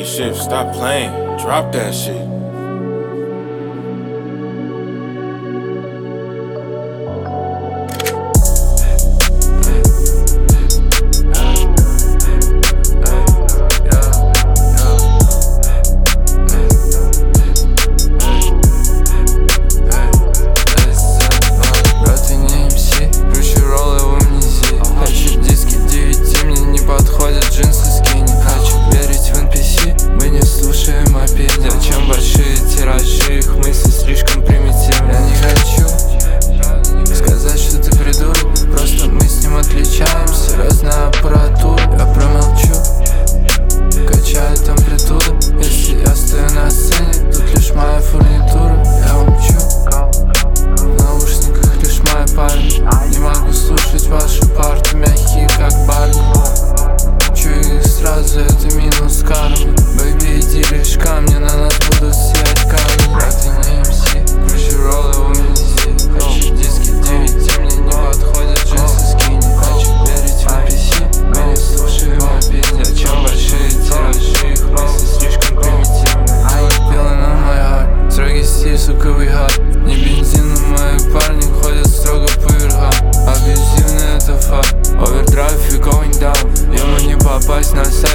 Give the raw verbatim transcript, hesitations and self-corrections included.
day shift, stop playing, drop that shit. Зачем большие тиражи, их мысли слишком примитивны. Я не хочу сказать, что ты придурок, просто мы с ним отличаемся, разная аппаратура. Я промолчу, качает амплитуда. Если я стою на сцене, тут лишь моя фурнитура. Я умчу, в наушниках лишь моя память. Не могу слушать ваши парты, мягкие как барни. Чу их сразу, это минус кармы. Бэйби, иди лишь ко мне, на нас будут сиять камни. Брат, ты не эм си, кручу роллы в амнезии. Хочу диски девять ди, мне не подходят джинсы скини. Хочу верить в эн пи си, мы не слушаем опять. Зачем большие тиражи, их мысли слишком примитивны. Белый на моя, строгий стиль, суковый гад. Не бензин, но мои парни ходят строго по верхам. Абьюзивный это факт, овердрайв и going down. Ему не попасть на сайт.